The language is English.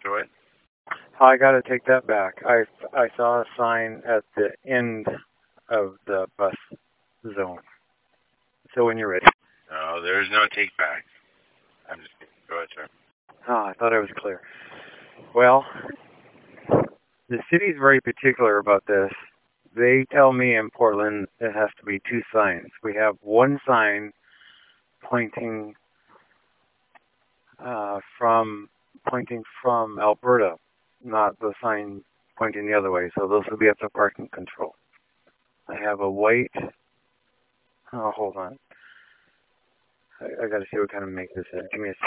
Go ahead. I got to take that back. I saw a sign at the end of the bus zone. So when you're ready. No, there's no take back. I'm just kidding. Go ahead, sir. I thought I was clear. Well, the city's very particular about this. They tell me in Portland it has to be two signs. We have one sign pointing from Alberta, not the sign pointing the other way. So those will be up to parking control. I have a white. Oh, hold on. I got to see what kind of make this is. Give me a second.